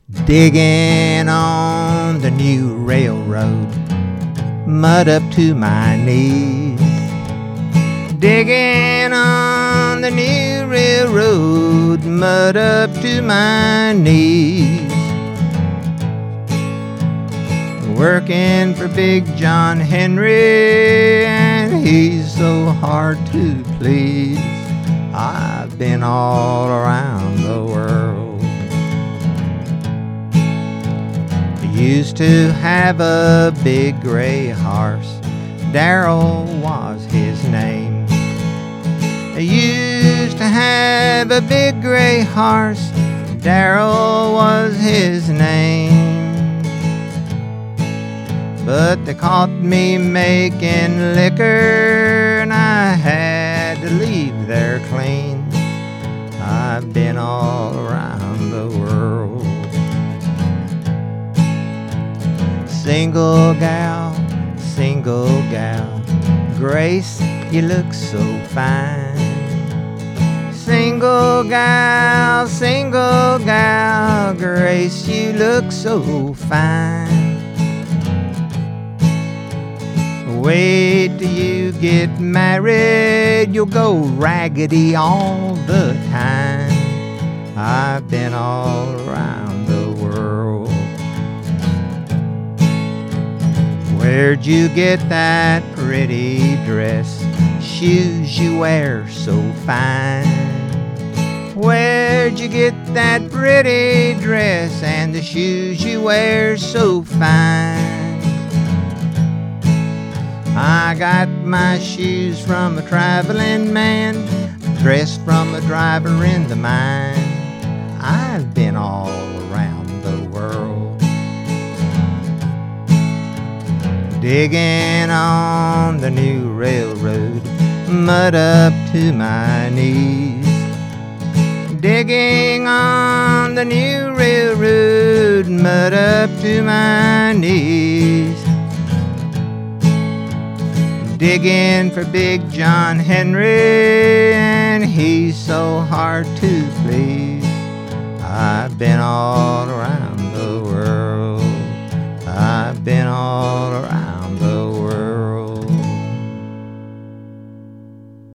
Digging on the new railroad, mud up to my knees. Digging on the new railroad, mud up to my knees. Working for Big John Henry, and he's so hard to please. I've been all around the world. Used to have a big gray horse, Darrell was his name. I used to have a big gray horse, Darrell was his name. But they caught me making liquor, and I had to leave there clean. I've been all around the world. Single gal, Grace, you look so fine. Single gal, Grace, you look so fine. Wait till you get married, you'll go raggedy all the time. I've been all around the world. Where'd you get that pretty dress? Shoes you wear so fine. Where'd you get that pretty dress and the shoes you wear so fine? I got my shoes from a traveling man, dress from a driver in the mine. I've been all around the world. Digging on the new railroad, mud up to my knees. Digging on the new railroad, mud up to my knees. Digging for Big John Henry, and he's so hard to please. I've been all around